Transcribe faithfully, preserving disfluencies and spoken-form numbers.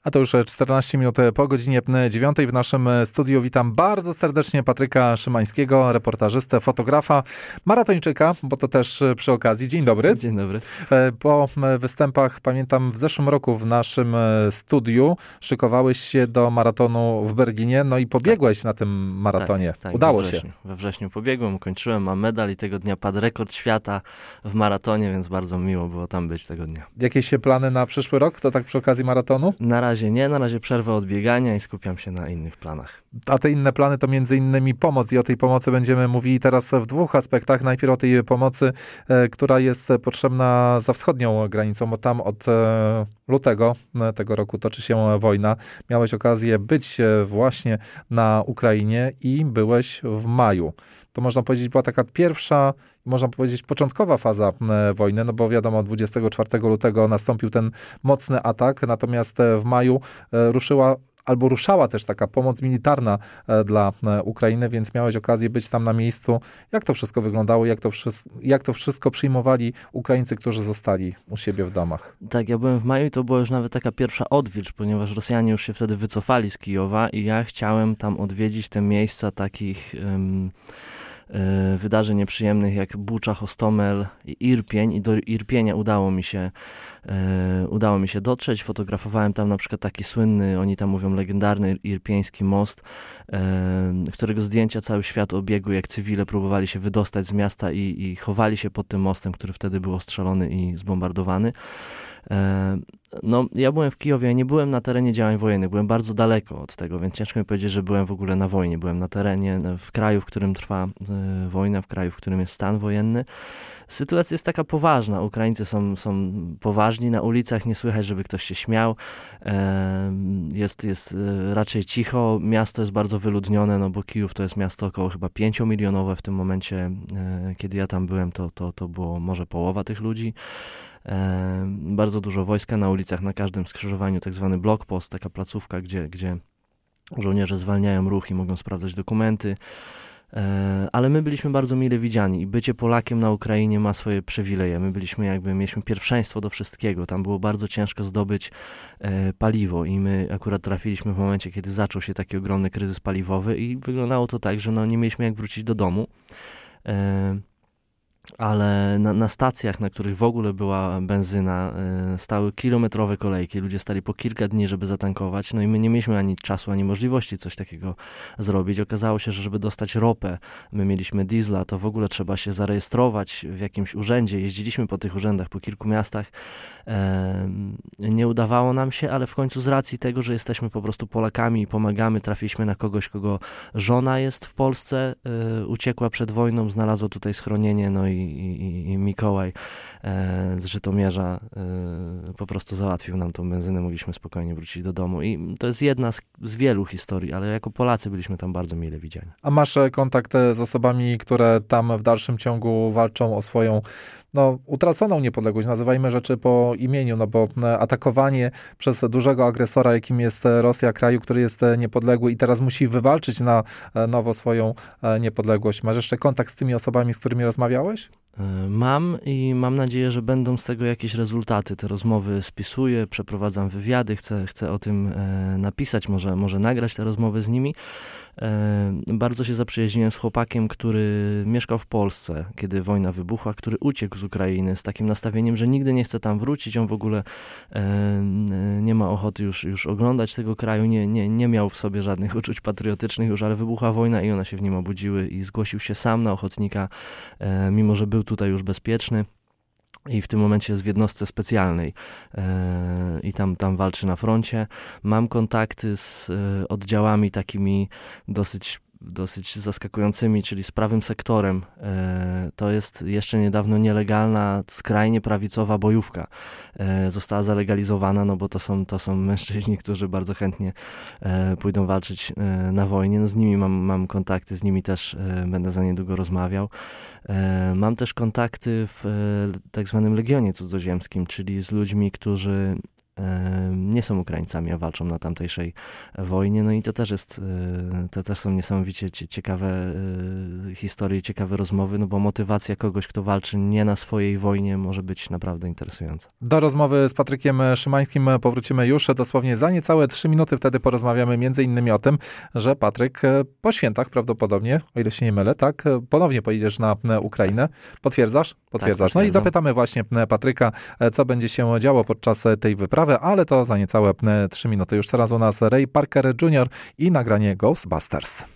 A to już czternaście minut po godzinie dziewiątej. W naszym studiu witam bardzo serdecznie Patryka Szymańskiego, reportażystę, fotografa, maratończyka, bo to też przy okazji. Dzień dobry. Dzień dobry. Po występach, pamiętam, w zeszłym roku w naszym studiu szykowałeś się do maratonu w Berlinie, no i pobiegłeś tak. na tym maratonie. Tak, tak, Udało we się. Wrześniu, we wrześniu pobiegłem, kończyłem, mam medal i tego dnia padł rekord świata w maratonie, więc bardzo miło było tam być tego dnia. Jakieś plany na przyszły rok? To tak przy okazji maratonu? Na razie nie, na razie przerwę od biegania i skupiam się na innych planach. A te inne plany to między innymi pomoc i o tej pomocy będziemy mówili teraz w dwóch aspektach. Najpierw o tej pomocy, e, która jest potrzebna za wschodnią granicą, bo tam od e, lutego tego roku toczy się wojna. Miałeś okazję być właśnie na Ukrainie i byłeś w maju. To można powiedzieć była taka pierwsza, można powiedzieć początkowa faza wojny, no bo wiadomo, dwudziestego czwartego lutego nastąpił ten mocny atak, natomiast w maju ruszyła albo ruszała też taka pomoc militarna dla Ukrainy, więc miałeś okazję być tam na miejscu. Jak to wszystko wyglądało? Jak to, wszystko, jak to wszystko przyjmowali Ukraińcy, którzy zostali u siebie w domach? Tak, ja byłem w maju i to była już nawet taka pierwsza odwilż, ponieważ Rosjanie już się wtedy wycofali z Kijowa i ja chciałem tam odwiedzić te miejsca takich um, y, wydarzeń nieprzyjemnych jak Bucza, Hostomel i Irpień i do Irpienia udało mi się E, udało mi się dotrzeć, fotografowałem tam na przykład taki słynny, oni tam mówią legendarny irpieński most, e, którego zdjęcia cały świat obiegł, jak cywile próbowali się wydostać z miasta i, i chowali się pod tym mostem, który wtedy był ostrzelony i zbombardowany. E, no, ja byłem w Kijowie, ja nie byłem na terenie działań wojennych, byłem bardzo daleko od tego, więc ciężko mi powiedzieć, że byłem w ogóle na wojnie, byłem na terenie, w kraju, w którym trwa e, wojna, w kraju, w którym jest stan wojenny. Sytuacja jest taka poważna, Ukraińcy są, są poważni, na ulicach nie słychać, żeby ktoś się śmiał, e, jest, jest raczej cicho, miasto jest bardzo wyludnione, no bo Kijów to jest miasto około chyba pięciomilionowe w tym momencie, e, kiedy ja tam byłem, to, to, to było może połowa tych ludzi. E, bardzo dużo wojska na ulicach, na każdym skrzyżowaniu, tak zwany blokpost, taka placówka, gdzie, gdzie żołnierze zwalniają ruch i mogą sprawdzać dokumenty. E, ale my byliśmy bardzo mile widziani i bycie Polakiem na Ukrainie ma swoje przywileje. My byliśmy jakby, mieliśmy pierwszeństwo do wszystkiego. Tam było bardzo ciężko zdobyć e, paliwo i my akurat trafiliśmy w momencie, kiedy zaczął się taki ogromny kryzys paliwowy i wyglądało to tak, że no, nie mieliśmy jak wrócić do domu. E, ale na, na stacjach, na których w ogóle była benzyna, y, stały kilometrowe kolejki, ludzie stali po kilka dni, żeby zatankować, no i my nie mieliśmy ani czasu, ani możliwości coś takiego zrobić. Okazało się, że żeby dostać ropę, my mieliśmy diesla, to w ogóle trzeba się zarejestrować w jakimś urzędzie, jeździliśmy po tych urzędach, po kilku miastach, e, nie udawało nam się, ale w końcu z racji tego, że jesteśmy po prostu Polakami i pomagamy, trafiliśmy na kogoś, kogo żona jest w Polsce, y, uciekła przed wojną, znalazła tutaj schronienie, no i I, i, i Mikołaj e, z Żytomierza e, po prostu załatwił nam tą benzynę, mogliśmy spokojnie wrócić do domu i to jest jedna z, z wielu historii, ale jako Polacy byliśmy tam bardzo mile widziani. A masz kontakt z osobami, które tam w dalszym ciągu walczą o swoją no, utraconą niepodległość, nazywajmy rzeczy po imieniu, no bo atakowanie przez dużego agresora, jakim jest Rosja, kraju, który jest niepodległy i teraz musi wywalczyć na nowo swoją niepodległość. Masz jeszcze kontakt z tymi osobami, z którymi rozmawiałeś? Mam i mam nadzieję, że będą z tego jakieś rezultaty. Te rozmowy spisuję, przeprowadzam wywiady, chcę, chcę o tym e, napisać, może, może nagrać te rozmowy z nimi. E, bardzo się zaprzyjaźniłem z chłopakiem, który mieszkał w Polsce, kiedy wojna wybuchła, który uciekł z Ukrainy z takim nastawieniem, że nigdy nie chce tam wrócić. On w ogóle e, nie ma ochoty już, już oglądać tego kraju, nie, nie, nie miał w sobie żadnych uczuć patriotycznych już, ale wybuchła wojna i one się w nim obudziły i zgłosił się sam na ochotnika, e, mimo że był tutaj już bezpieczny. I w tym momencie jest w jednostce specjalnej yy, i tam, tam walczy na froncie. Mam kontakty z yy, oddziałami takimi dosyć dosyć zaskakującymi, czyli z prawym sektorem. To jest jeszcze niedawno nielegalna, skrajnie prawicowa bojówka. Została zalegalizowana, no bo to są, to są mężczyźni, którzy bardzo chętnie pójdą walczyć na wojnie. No z nimi mam, mam kontakty, z nimi też będę za niedługo rozmawiał. Mam też kontakty w tak zwanym Legionie Cudzoziemskim, czyli z ludźmi, którzy nie są Ukraińcami, a walczą na tamtejszej wojnie. No i to też jest, to też są niesamowicie ciekawe historie, ciekawe rozmowy, no bo motywacja kogoś, kto walczy nie na swojej wojnie, może być naprawdę interesująca. Do rozmowy z Patrykiem Szymańskim powrócimy już dosłownie za niecałe trzy minuty. Wtedy porozmawiamy między innymi o tym, że Patryk po świętach prawdopodobnie, o ile się nie mylę, tak, ponownie pojedziesz na Ukrainę. Potwierdzasz? Potwierdzasz. Tak, no i zapytamy właśnie Patryka, co będzie się działo podczas tej wyprawy, ale to za niecałe trzy minuty. Już teraz u nas Ray Parker junior i nagranie Ghostbusters.